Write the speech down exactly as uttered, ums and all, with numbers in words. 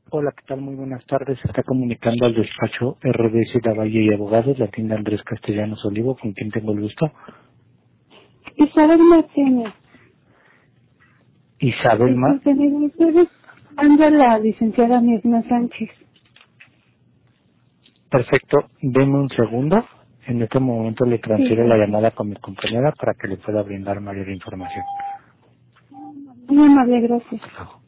Hola, ¿qué tal? Muy buenas tardes. Se está comunicando al despacho R D C Valle y Abogados, la tienda Andrés Castellanos Olivo, con quien tengo el gusto. Isabel Martínez. Isabel Ma. Disculpe, mire, ustedes anda la licenciada Mirna Sánchez. Perfecto. Deme un segundo. En este momento le Sí, transfiero la gracias. llamada con mi compañera para que le pueda brindar mayor información. Muy amable, gracias. Por favor.